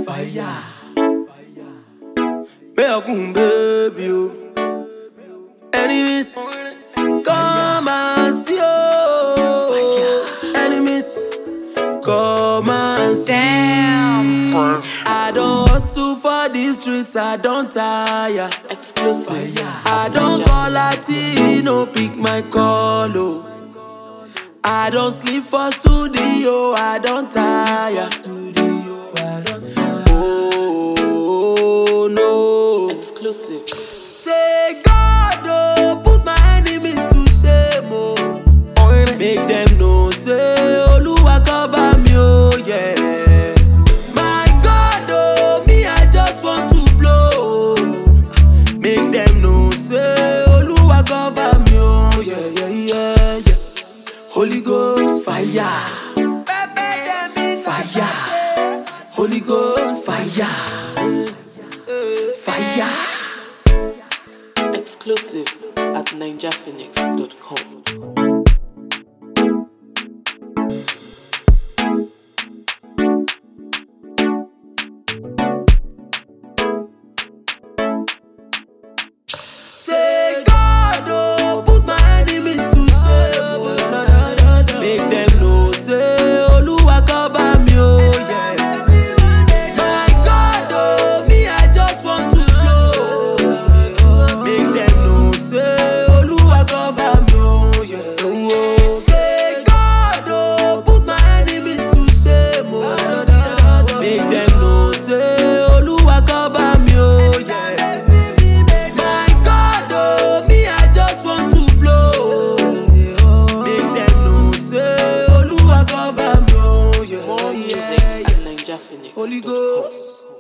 fire. Me a gun baby, oh. Enemies, come and see, oh. Enemies, come and see. Damn. I don't hustle for these streets, I don't tire. Exclusive. I don't call Latino, pick my call, oh. I don't sleep for studio, I don't tire. Oh no. Exclusive. Say God, oh, put my enemies to shame, oh. Make them know, say Oluwa cover me, oh yeah. My God, oh, me I just want to blow. Make them know, say Oluwa cover me, oh yeah. Holy Ghost fire, fire. Holy Ghost fire, fire. Exclusive at ninjaphoenix.com. Say God, oh, put my enemies to shame. Make them know, say Oluwa cover me, oh yeah. My God, oh, me I just want to blow. Make them know, say Oluwa cover me, oh yeah. Say God, oh, put my enemies to shame, oh. Make them know, say Oluwa cover me, oh yeah. More music at ninjaphoenix.com. Holy Ghost.